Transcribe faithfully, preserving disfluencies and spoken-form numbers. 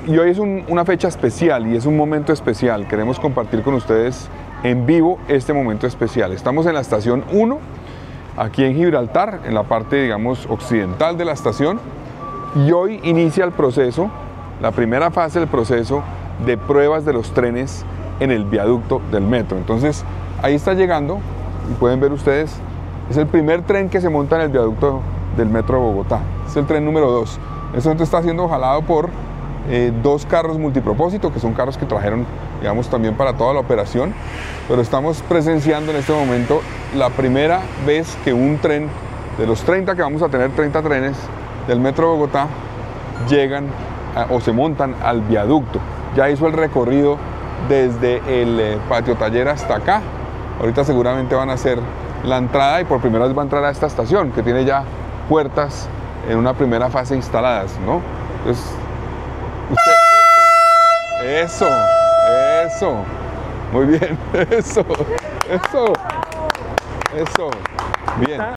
y hoy es un, una fecha especial y es un momento especial. Queremos compartir con ustedes en vivo este momento especial. Estamos en la estación uno, aquí en Gibraltar, en la parte, digamos, occidental de la estación, y hoy inicia el proceso, la primera fase del proceso de pruebas de los trenes en el viaducto del metro. Entonces, ahí está llegando, y pueden ver ustedes, es el primer tren que se monta en el viaducto del metro de Bogotá. Es el tren número dos. En este momento está siendo jalado por eh, dos carros multipropósito, que son carros que trajeron, digamos, también para toda la operación. Pero estamos presenciando en este momento la primera vez que un tren, de los treinta que vamos a tener, treinta trenes del metro de Bogotá, llegan a, o se montan al viaducto. Ya hizo el recorrido desde el eh, patio taller hasta acá. Ahorita seguramente van a hacer la entrada y por primera vez va a entrar a esta estación que tiene ya puertas en una primera fase instaladas, ¿no? Entonces, usted... Eso, eso, muy bien, eso, eso, eso, bien.